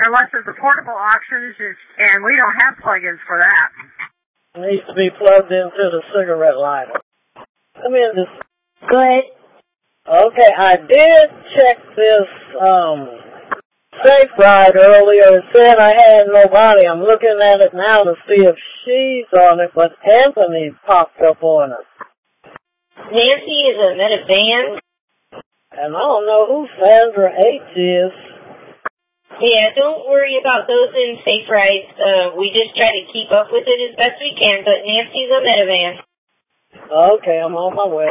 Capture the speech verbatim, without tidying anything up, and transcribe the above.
unless it's a portable option, and we don't have plug-ins for that. It needs to be plugged into the cigarette lighter. Let me just... Go ahead. Okay, I did check this um, Safe Ride earlier. It said I had nobody. I'm looking at it now to see if she's on it, but Anthony popped up on it. Nancy is a Metavan. And I don't know who Sandra H is. Yeah, don't worry about those in Safe Rides. Uh, we just try to keep up with it as best we can, but Nancy's a Metavan. Okay, I'm on my way.